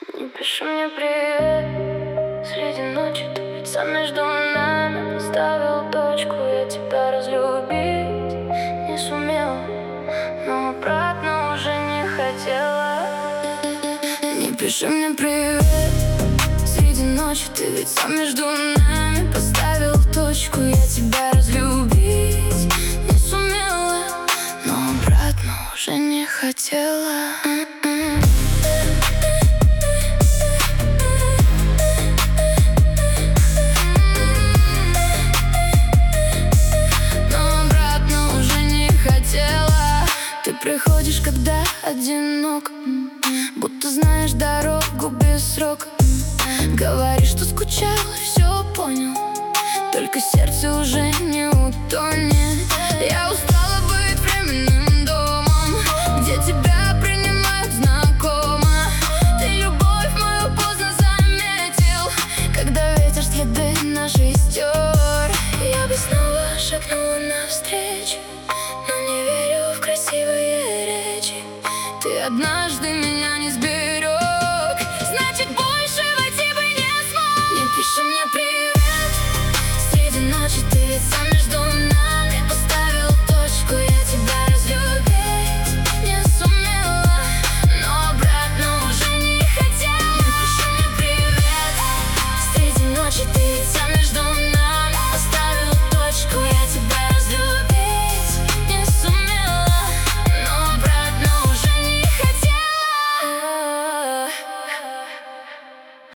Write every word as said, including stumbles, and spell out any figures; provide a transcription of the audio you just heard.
Не пиши мне привет среди ночи, ты ведь сам между нами поставил точку. Я тебя разлюбить не сумела, но обратно уже не хотела. Не пиши мне привет среди ночи, ты ведь сам между нами поставил точку. Я тебя разлюбить не сумела, но обратно уже не хотела. Ты приходишь, когда одинок, будто знаешь дорогу без срока. Говоришь, что скучал и все понял, только сердце уже не утонет. Я устала быть временным домом, где тебя принимают знакомо. Ты любовь мою поздно заметил, когда ветер следы наши стер. Я бы снова шагнула навстречу, но не верю в красивые речи. Ты однажды меня не